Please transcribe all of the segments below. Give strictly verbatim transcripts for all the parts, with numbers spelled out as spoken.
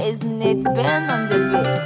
Isn't it Ben on the beat?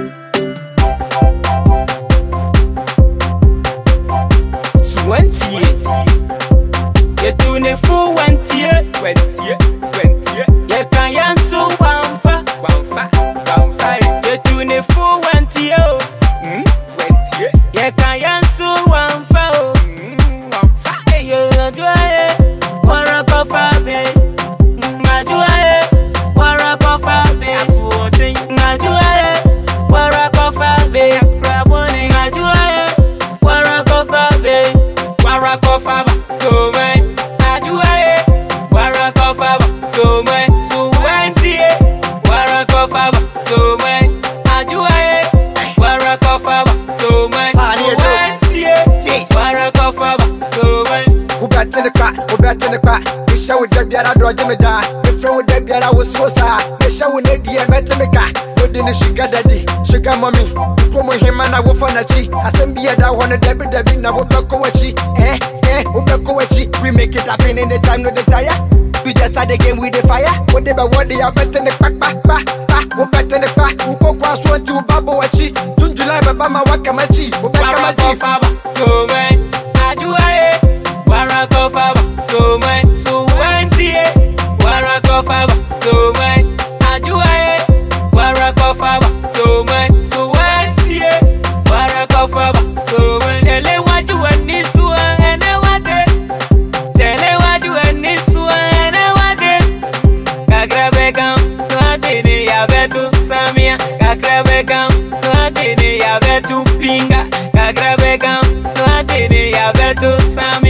Twenty, you do ne fool twenty, twenty, twenty. You can answer one fa, one fa, one fa. You do ne fool twenty, oh, hmm, twenty. You can answer one fa, oh, hmm, one fa. You do it, wanna go for me? I do it, wanna go for me? I do it, wanna go for me? I do it, wanna go for me? Warakofa so man aduaye warakofa so man so wentie warakofa so man aduaye warakofa so man so wentie warakofa so man who bet in the crack who bet in the crack we show with the biara dodge me da the friend with the biara was so sad we show with the met me ka within the sugar daddy sugar mommy promo him and I will find a chi assemble that one debi debi na wo beko wachi eh eh wo beko wachi we make it happen in the time with the tire we just start the game with the fire what they be what they are bet in the back back back back wo bet in the back wo ko kwa so to babo wachi jun july baba ma waka machi wo beka machi so man aduaye warakofa so man so wentie warakofa so man aduaye warakofa so man so wentie warakofa so man tele waju anisu ene wade tele waju anisu ene wade kagrabe kam twatini ya betu samia kagrabe kam twatini ya betu pinga kagrabe kam twatini ya betu samia